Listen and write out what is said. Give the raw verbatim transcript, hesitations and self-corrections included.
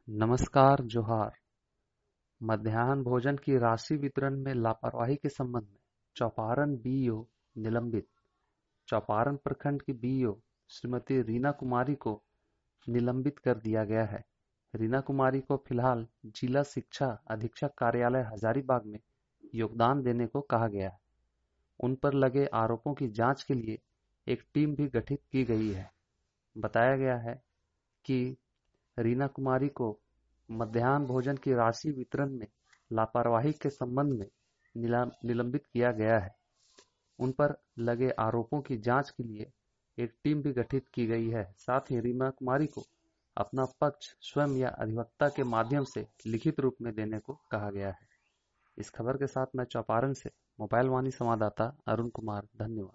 नमस्कार जोहार। मध्याह्न भोजन की राशि वितरण में लापरवाही के संबंध में चौपारण बीईओ निलंबित। चौपारण प्रखंड की बीईओ श्रीमती रीना कुमारी को निलंबित कर दिया गया है। रीना कुमारी को फिलहाल जिला शिक्षा अधीक्षक कार्यालय हजारीबाग में योगदान देने को कहा गया है। उन पर लगे आरोपों की जांच के लिए एक टीम भी गठित की गई है। बताया गया है कि रीना कुमारी को मध्याह्न भोजन की राशि वितरण में लापरवाही के संबंध में निलंबित किया गया है। उन पर लगे आरोपों की जांच के लिए एक टीम भी गठित की गई है। साथ ही रीना कुमारी को अपना पक्ष स्वयं या अधिवक्ता के माध्यम से लिखित रूप में देने को कहा गया है। इस खबर के साथ मैं चौपारण से मोबाइल वाणी संवाददाता अरुण कुमार, धन्यवाद।